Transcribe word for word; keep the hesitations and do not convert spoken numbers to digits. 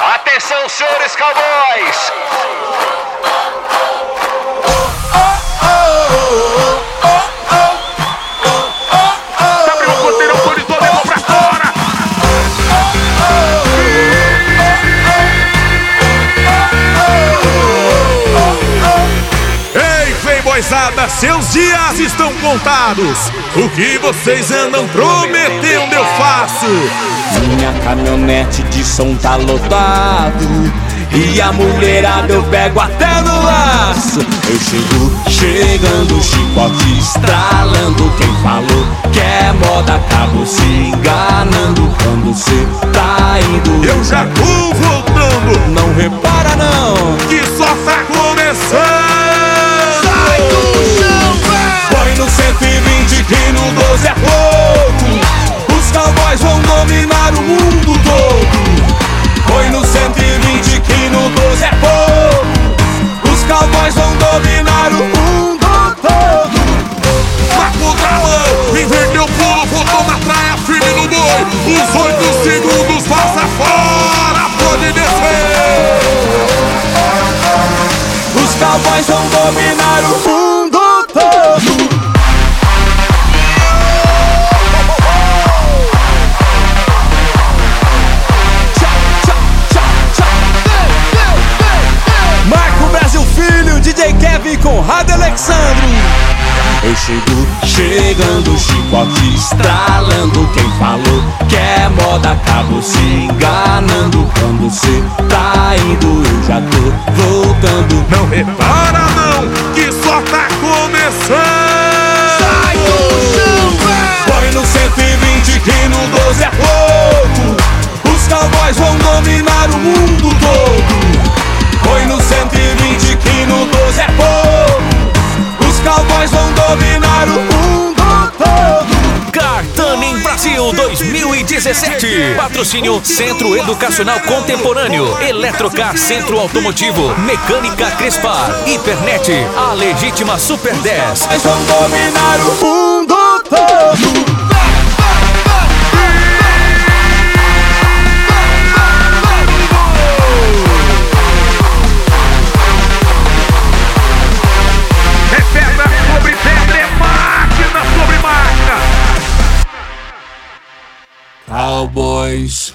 Atenção, senhores cowboys! Abriu o ponteiro, o Corinthians levou pra fora! Ei, playboyzada, seus dias estão contados. O que vocês andam prometendo eu faço. Minha caminhonete de som tá lotado e a mulherada eu pego até no laço. Eu chego, chegando, chicote estralando. Quem falou que é moda acabou se enganando. Quando cê tá indo, Eu já tô voltando, não repara não, que só tá começando. sai do chão, véi! Põe no cento e vinte que no doze é pouco. Os cowboys vão dominar o mundo todo. Põe no cento e vinte que no doze é pouco. Os cowboys vão dominar o mundo todo. Marco Galão, inverteu o pulo, botou na praia, firme no boi. Os oito segundos passa fora, pode descer. Os cowboys vão dominar o mundo todo. Marco Brasil Filho, D J Kevin com Rádio Alexandre. Eu chego, chegando, chicote estralando. Quem falou que é moda acabou se enganando. Quando cê tá indo, eu já tô voltando. Não repara não, que só tá começando. Sai do chão, véi! Põe no cento e vinte que no doze é pouco. Os cowboys vão dominar o mundo todo. Põe no cento e vinte que no doze é pouco. Os cowboys vão dominar o mundo todo. Cartanem Brasil dois mil e dezessete. Patrocínio Centro Educacional Contemporâneo, Eletrocar Centro Automotivo, Mecânica Crespar, Hipernet, a legítima Super dez. Eles vão dominar o mundo todo. É pedra sobre pedra, é máquina sobre máquina. Cowboys